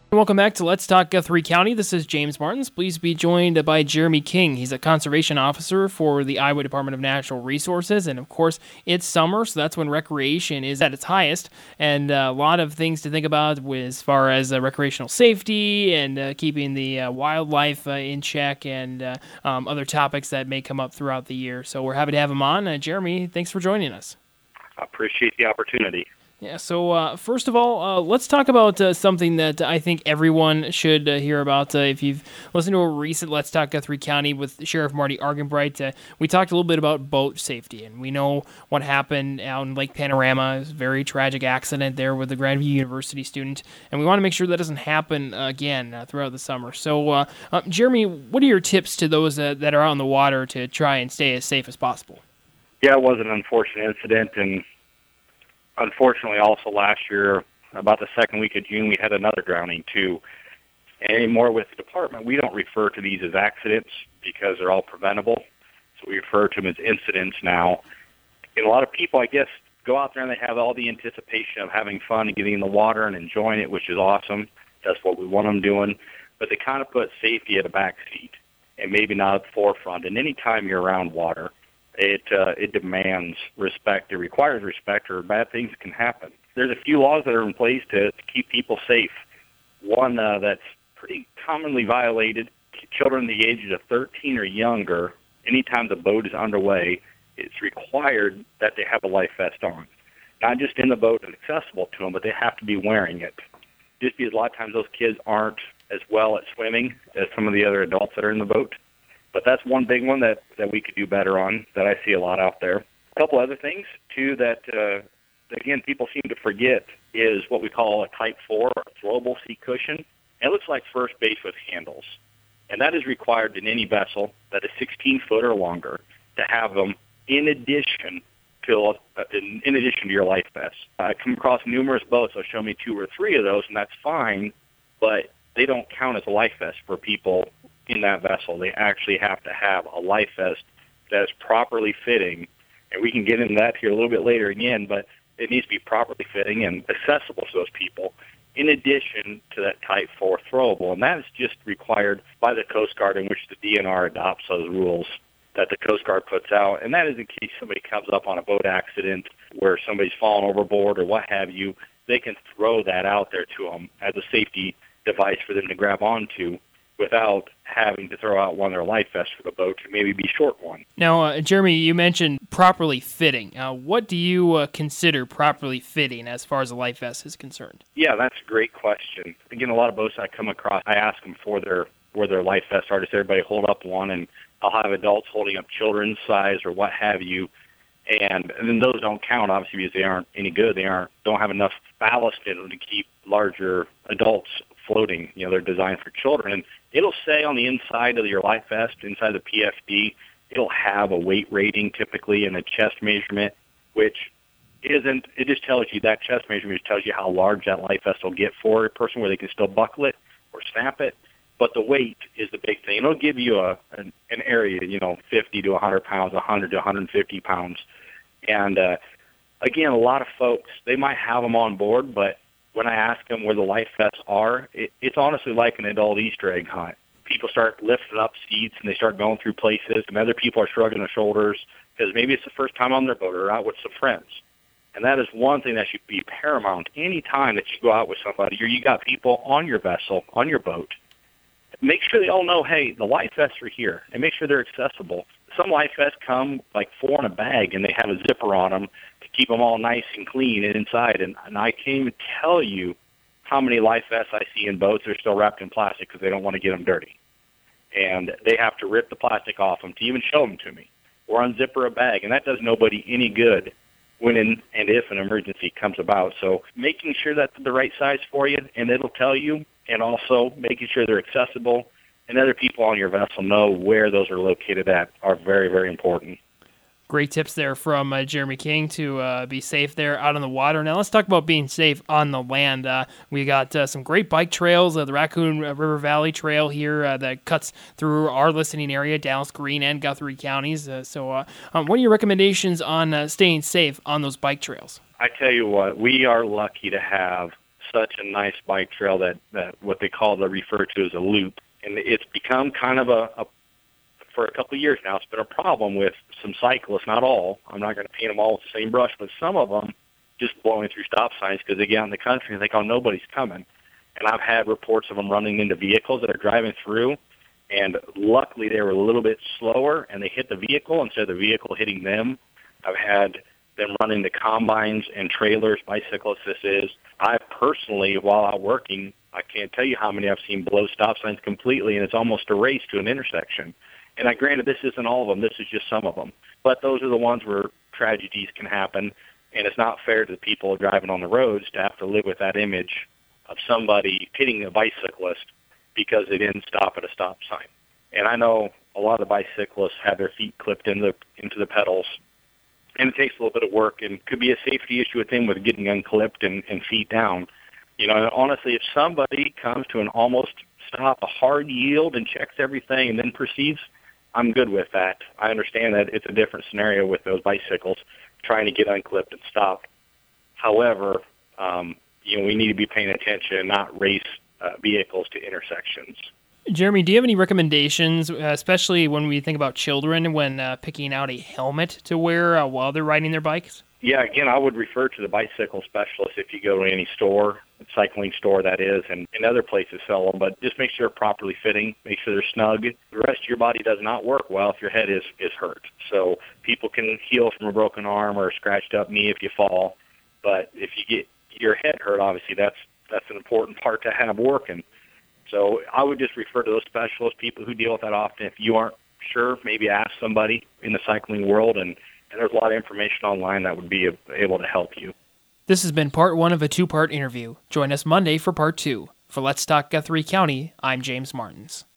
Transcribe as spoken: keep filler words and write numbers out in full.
Welcome back to Let's Talk Guthrie County. This is James Martins. Please be joined by Jeremy King. He's a conservation officer for the Iowa Department of Natural Resources. And of course, it's summer, so that's when recreation is at its highest. And uh, a lot of things to think about with, as far as uh, recreational safety and uh, keeping the uh, wildlife uh, in check and uh, um, other topics that may come up throughout the year. So we're happy to have him on. Uh, Jeremy, thanks for joining us. I appreciate the opportunity. Yeah, so uh, first of all, uh, let's talk about uh, something that I think everyone should uh, hear about. Uh, if you've listened to a recent Let's Talk Guthrie County with Sheriff Marty Argenbright, uh, we talked a little bit about boat safety, and we know what happened out in Lake Panorama. It was a very tragic accident there with the Grandview University student, and we want to make sure that doesn't happen again uh, throughout the summer. So, uh, uh, Jeremy, what are your tips to those uh, that are out on the water to try and stay as safe as possible? Yeah, it was an unfortunate incident, and unfortunately, also last year, about the second week of June, we had another drowning, too. And anymore with the department, we don't refer to these as accidents because they're all preventable. So we refer to them as incidents now. And a lot of people, I guess, go out there and they have all the anticipation of having fun and getting in the water and enjoying it, which is awesome. That's what we want them doing. But they kind of put safety at a back seat and maybe not at the forefront. And any time you're around water, It uh, it demands respect. It requires respect, or bad things can happen. There's a few laws that are in place to, to keep people safe. One uh, that's pretty commonly violated: children the ages of thirteen or younger, anytime the boat is underway, it's required that they have a life vest on. Not just in the boat and accessible to them, but they have to be wearing it. Just because a lot of times those kids aren't as well at swimming as some of the other adults that are in the boat. But that's one big one that, that we could do better on, that I see a lot out there. A couple other things, too, that, uh, again, people seem to forget is what we call a Type four, or throwable seat cushion. And it looks like first base with handles. And that is required in any vessel that is sixteen foot or longer to have them in addition to, uh, in, in addition to your life vest. I come across numerous boats that show me two or three of those, and that's fine, but they don't count as a life vest for people in that vessel. They actually have to have a life vest that is properly fitting, and we can get into that here a little bit later again, but it needs to be properly fitting and accessible to those people, in addition to that Type four throwable. And that is just required by the Coast Guard, in which the D N R adopts those rules that the Coast Guard puts out, and that is in case somebody comes up on a boat accident where somebody's fallen overboard or what have you. They can throw that out there to them as a safety device for them to grab onto, without having to throw out one of their life vests for the boat, to maybe be short one. Now, uh, Jeremy, you mentioned properly fitting. Uh, what do you uh, consider properly fitting as far as a life vest is concerned? Yeah, that's a great question. Again, a lot of boats I come across, I ask them for their where their life vests are. Does everybody hold up one? And I'll have adults holding up children's size or what have you. And, and then those don't count, obviously, because they aren't any good. They aren't don't have enough ballast in them to keep larger adults floating. You know, they're designed for children. And it'll say on the inside of your life vest, inside the P F D, it'll have a weight rating typically and a chest measurement, which isn't, it just tells you, that chest measurement just tells you how large that life vest will get for a person, where they can still buckle it or snap it. But the weight is the big thing. It'll give you a an, an area, you know, fifty to one hundred pounds, one hundred to one hundred fifty pounds. And uh, again, a lot of folks, they might have them on board, but when I ask them where the life vests are, it, it's honestly like an adult Easter egg hunt. People start lifting up seats and they start going through places, and other people are shrugging their shoulders because maybe it's the first time on their boat or out with some friends. And that is one thing that should be paramount any time that you go out with somebody or you got people on your vessel, on your boat. Make sure they all know, hey, the life vests are here, and make sure they're accessible. Some life vests come like four in a bag, and they have a zipper on them to keep them all nice and clean and inside. And, and I can't even tell you how many life vests I see in boats that are still wrapped in plastic because they don't want to get them dirty. And they have to rip the plastic off them to even show them to me, or unzipper a bag, and that does nobody any good when in, and if an emergency comes about. So making sure that's the right size for you, and it'll tell you, and also making sure they're accessible and other people on your vessel know where those are located at are very, very important. Great tips there from uh, Jeremy King to uh, be safe there out on the water. Now let's talk about being safe on the land. Uh, we got uh, some great bike trails, uh, the Raccoon River Valley Trail here uh, that cuts through our listening area, Dallas, Greene, and Guthrie counties. Uh, so uh, um, what are your recommendations on uh, staying safe on those bike trails? I tell you what, we are lucky to have such a nice bike trail that, that what they call the refer to as a loop. And it's become kind of a, a for a couple of years now, it's been a problem with some cyclists, not all. I'm not going to paint them all with the same brush, but some of them just blowing through stop signs because they get out in the country and think, oh, nobody's coming. And I've had reports of them running into vehicles that are driving through, and luckily they were a little bit slower, and they hit the vehicle instead of the vehicle hitting them. I've had them run into combines and trailers, bicyclists this is. I personally, while out working, I can't tell you how many I've seen blow stop signs completely, and it's almost a race to an intersection. And I granted this isn't all of them, this is just some of them. But those are the ones where tragedies can happen, and it's not fair to the people driving on the roads to have to live with that image of somebody hitting a bicyclist because they didn't stop at a stop sign. And I know a lot of bicyclists have their feet clipped in the, into the pedals, and it takes a little bit of work, and could be a safety issue with them with getting unclipped and, and feet down. You know, and honestly, if somebody comes to an almost stop, a hard yield, and checks everything and then proceeds, I'm good with that. I understand that it's a different scenario with those bicycles trying to get unclipped and stopped. However, um, you know, we need to be paying attention and not race uh, vehicles to intersections. Jeremy, do you have any recommendations, uh, especially when we think about children, when uh, picking out a helmet to wear uh, while they're riding their bikes? Yeah, again, I would refer to the bicycle specialist if you go to any store, cycling store that is, and, and other places sell them, but just make sure they're properly fitting, make sure they're snug. The rest of your body does not work well if your head is, is hurt. So people can heal from a broken arm or a scratched up knee if you fall, but if you get your head hurt, obviously that's that's an important part to have working. So I would just refer to those specialists, people who deal with that often. If you aren't sure, maybe ask somebody in the cycling world, and, and there's a lot of information online that would be able to help you. This has been part one of a two-part interview. Join us Monday for part two. For Let's Talk Guthrie County, I'm James Martins.